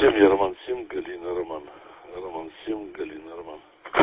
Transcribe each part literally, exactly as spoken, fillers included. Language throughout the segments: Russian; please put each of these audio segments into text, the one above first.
семь, я Роман семь, Галина Роман. Роман семь, Галина Роман.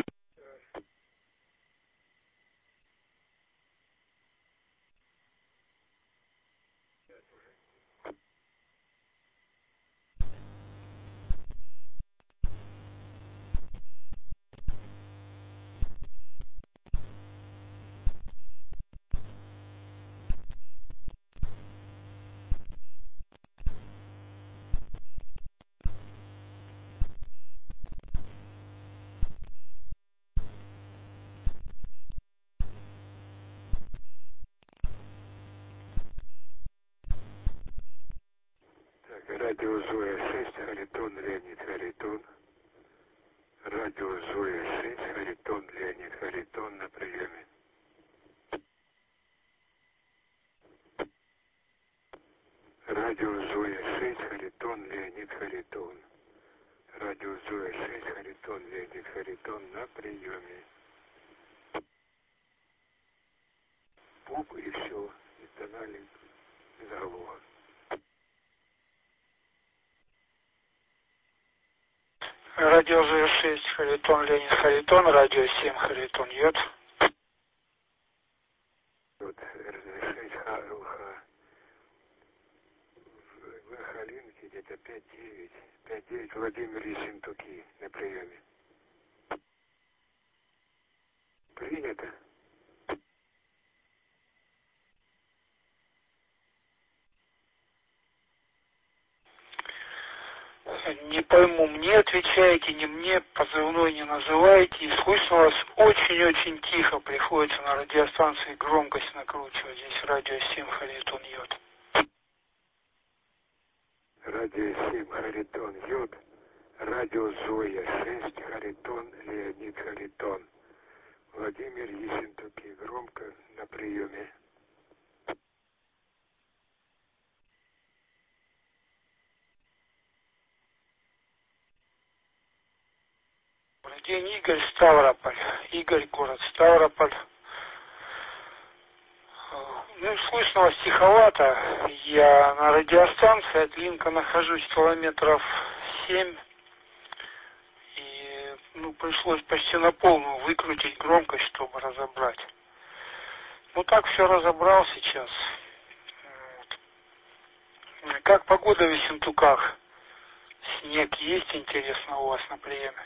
Радио Зоя шесть, Харитон, Леонид Харитон. Радио Зоя шесть, Харитон, Леонид Харитон на приеме. Радио Зоя шесть, Харитон, Леонид Харитон. Радио Зоя шесть, Харитон, Леонид Харитон на приеме. Пуп и все, и тональник заголовок. Радио Зоя шесть, Харитон, Леонид Харитон, радио семь, Харитон, Йод. Вот шесть ХЛХ. В Халинке где-то пять девять. пять девять Владимир Ессентуки на приеме. Принято. Не пойму, мне отвечаете, не мне, позывной не называете, и слышно вас очень-очень тихо, приходится на радиостанции громкость накручивать, здесь радио семь, Харитон, Йод. Радио семь, Харитон, Йод. Радио Зоя шесть, Харитон, Леонид Харитон. Владимир Ессентуки, громко на приеме. Добрый день, Игорь, Ставрополь. Игорь, город Ставрополь. Ну, слышно вас тиховато. Я на радиостанции от Линка нахожусь километров семь. И, ну, пришлось почти на полную выкрутить громкость, чтобы разобрать. Ну, так все разобрал сейчас. Вот. Как погода в Ессентуках? Снег есть, интересно, у вас на приеме?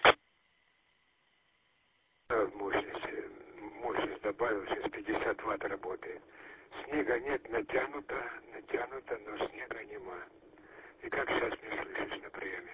Да, мощность, мощность добавил, сейчас пятьдесят ватт работает. Снега нет, натянуто, натянуто, но снега нема. И как сейчас не слышишь на приеме?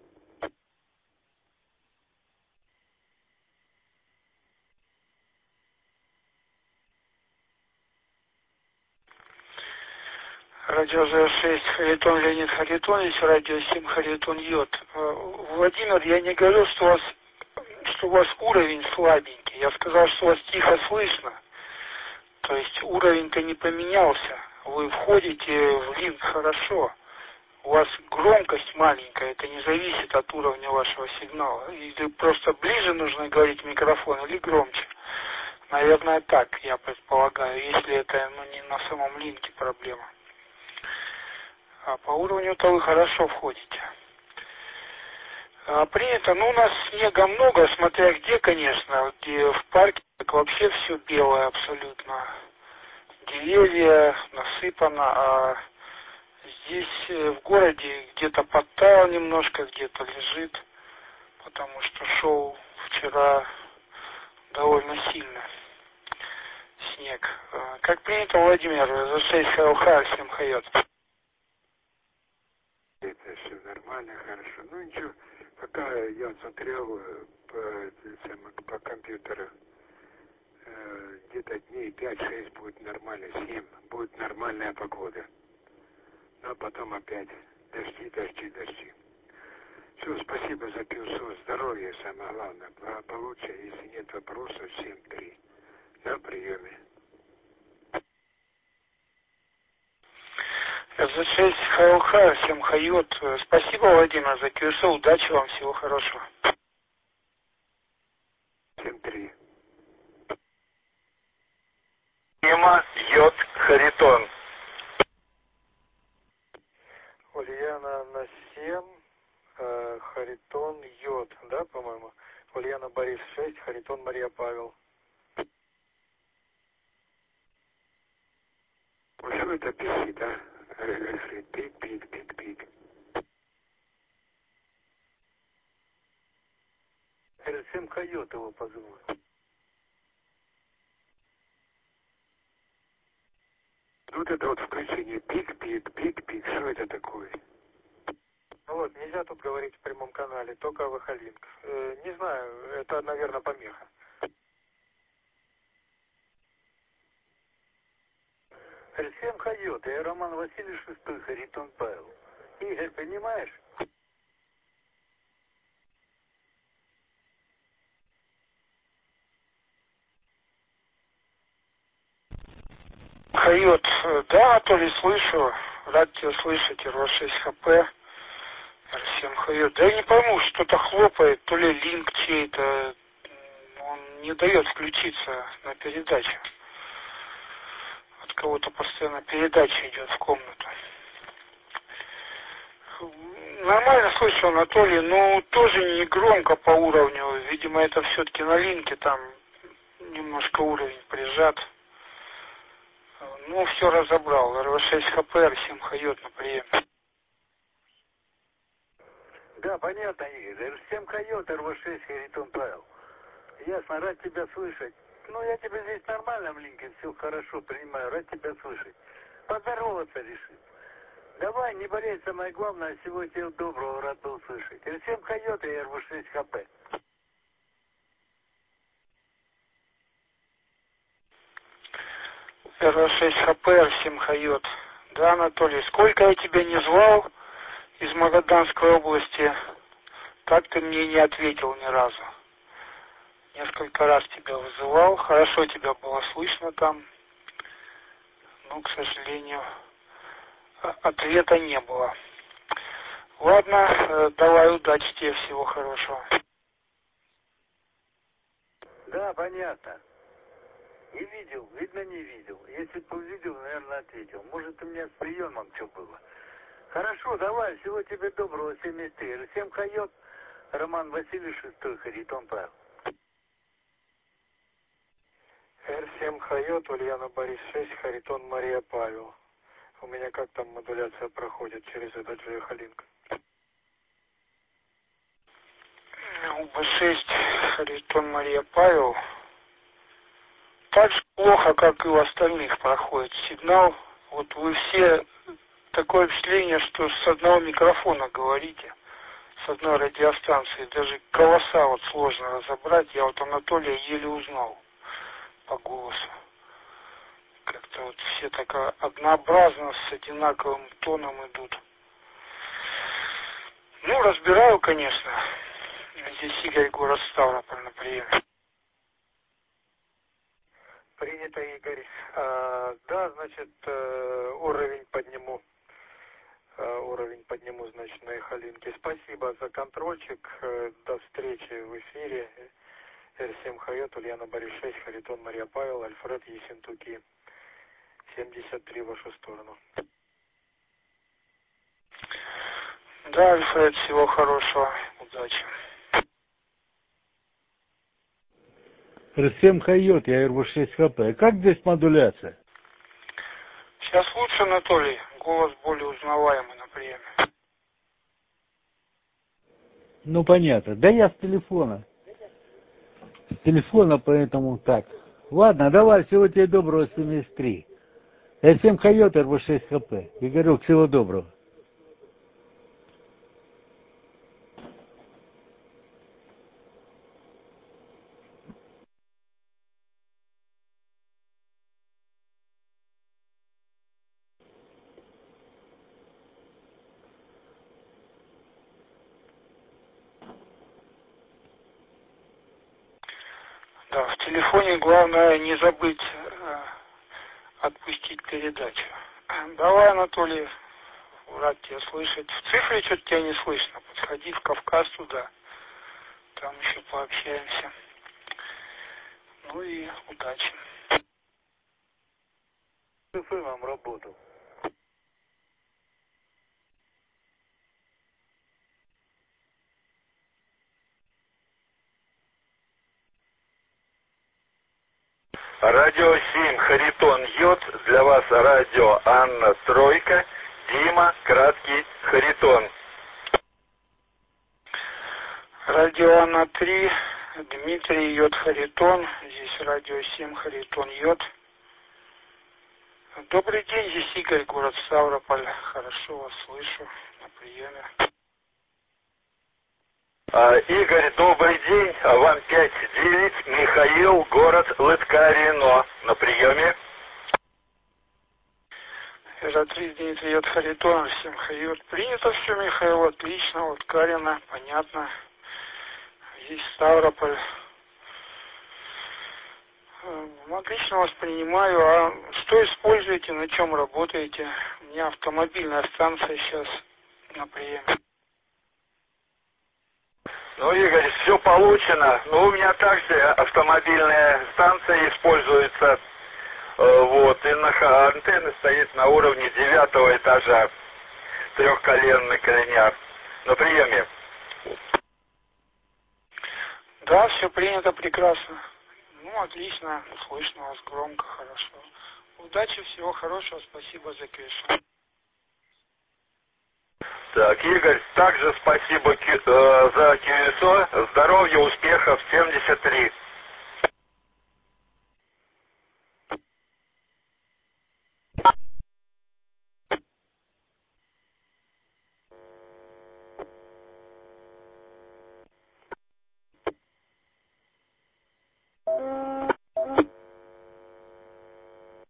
Радио Зоя шесть, Харитон, Леонид Харитон, здесь радио семь, Харитон, Йод. Владимир, я не говорил, что у вас, что у вас уровень слабенький. Я сказал, что у вас тихо слышно. То есть уровень-то не поменялся. Вы входите в линк хорошо. У вас громкость маленькая, это не зависит от уровня вашего сигнала. Или просто ближе нужно говорить в микрофон, или громче. Наверное, так, я предполагаю, если это ну, не на самом линке проблема. А по уровню-то вы хорошо входите. А принято, ну у нас снега много, смотря где, конечно, где в парке так вообще все белое абсолютно. Деревья насыпано, а здесь в городе где-то подтаял немножко, где-то лежит, потому что шел вчера довольно сильно снег. Как принято, Владимир, за шесть ХЛХ, семь Хайот. Это все нормально, хорошо. Ну ничего, пока я смотрел по, по компьютеру, э, где-то дней пять-шесть будет нормально, семь будет нормальная погода. Но потом опять дожди, дожди, дожди. Все, спасибо за пилсу, здоровья самое главное, благополучие. Если нет вопросов, семь-три на приеме. За шесть ХЛХ, семь Хайот. Спасибо, Владимир, за КСО. Удачи вам, всего хорошего. семь-три. Тема Йод Харитон. Ульяна на семь, Харитон Йод, да, по-моему? Ульяна Борис шесть, Харитон Мария Павел. Вот что это пишет, а? Альфред, пик, пик, пик, пик. эр семь Койот его позовут. Вот это вот включение пик, пик, пик, пик. Что это такое? Вот, нельзя тут говорить в прямом канале, только Вахалинг. Э, не знаю, это, наверное, помеха. эр семь Койот, я Роман Васильевич шестой, Харитон Павел. Игорь, понимаешь? Койот, да, Анатолий, слышу. Рад тебя слышать, эр шесть ха пэ, эр семь Койот. Да я не пойму, что-то хлопает, то ли линк чей-то. Он не дает включиться на передачу. От кого-то постоянно передача идет в комнату. Нормально слышу, Анатолий, но тоже не громко по уровню. Видимо, это все-таки на линке, там немножко уровень прижат. Ну, все разобрал. эр шесть ха пэ, эр семь Койот на приеме. Да, понятно, Игорь. эр семь Койот, эр шесть Харитон Павел. Ясно, рад тебя слышать. Ну, я тебя здесь в нормальном линке, все хорошо принимаю, рад тебя слышать. Поздороваться решил. Давай, не болей, самое главное, всего тебе доброго, рад был слышать. эр семь Койот и эр шесть ха пэ. эр шесть ха пэ, эр семь Койот. Да, Анатолий, сколько я тебя не звал из Магаданской области, так ты мне не ответил ни разу. Несколько раз тебя вызывал, хорошо тебя было слышно там, но, к сожалению, ответа не было. Ладно, давай, удачи тебе, всего хорошего. Да, понятно. Не видел, видно не видел. Если бы увидел, наверное, ответил. Может, у меня с приемом что было. Хорошо, давай, всего тебе доброго, семьдесят три. эр семь Койот, Роман Васильевич шестой, Харитон Павел. эр семь Койот, Ульяна Борис шесть, Харитон Мария Павел. У меня как там модуляция проходит через этот же Халинг? у бэ шесть, Харитон Мария Павел. Так же плохо, как и у остальных проходит сигнал. Вот вы все, такое впечатление, что с одного микрофона говорите, с одной радиостанции. Даже голоса вот сложно разобрать. Я вот Анатолия еле узнал по голосу. Как-то вот все так однообразно, с одинаковым тоном идут. Ну, разбираю, конечно. Здесь Игорь, город Ставрополь, на приеме. Принято, Игорь. А, да, значит, уровень подниму. Уровень подниму, значит, на Эхолинке. Спасибо за контрольчик. До встречи в эфире. эр семь Койот, Ульяна Борис шесть, Харитон Мария Павел, Альфред Ессентуки. семьдесят три в вашу сторону. Да, Альфред, всего хорошего. Удачи. эр семь Койот, я эр шесть ха пэ. Как здесь модуляция? Сейчас лучше, Анатолий. Голос более узнаваемый на приеме. Ну, понятно. Да я с телефона. С телефона, поэтому так. Ладно, давай, всего тебе доброго, семьдесят три. эр семь Койот, эр шесть ха пэ. Игорек, всего доброго. Да, в телефоне главное не забыть э, отпустить передачу. Давай, Анатолий, рад тебя слышать. В цифре что-то тебя не слышно. Подходи в Кавказ туда. Там еще пообщаемся. Ну и удачи. С эф эм работал. Радио семь, Харитон Йод. Для вас радио Анна Тройка. Дима, краткий, Харитон. Радио Анна три, Дмитрий Йод Харитон. Здесь радио семь, Харитон Йод. Добрый день, здесь Игорь, город Ставрополь. Хорошо вас слышу на приеме. А, Игорь, добрый день. А вам пять девять. Михаил, город Лыткарино. На приеме. Эра-три, Дмитрий Йод Харитон. Всем хайот. Принято все, Михаил, отлично. Лыткарино, понятно. Здесь Ставрополь. Отлично воспринимаю. А что используете, на чем работаете? У меня автомобильная станция сейчас на приеме. Ну, Игорь, все получено. Ну, у меня также автомобильная станция используется. Вот, и на, антенна стоит на уровне девятого этажа. Трехколенный коленяр. На приеме. Да, все принято прекрасно. Ну, отлично, слышно вас громко, хорошо. Удачи, всего хорошего, спасибо за кэш. Так, Игорь, также спасибо э, за КЮСО. Здоровья, успехов, семьдесят три.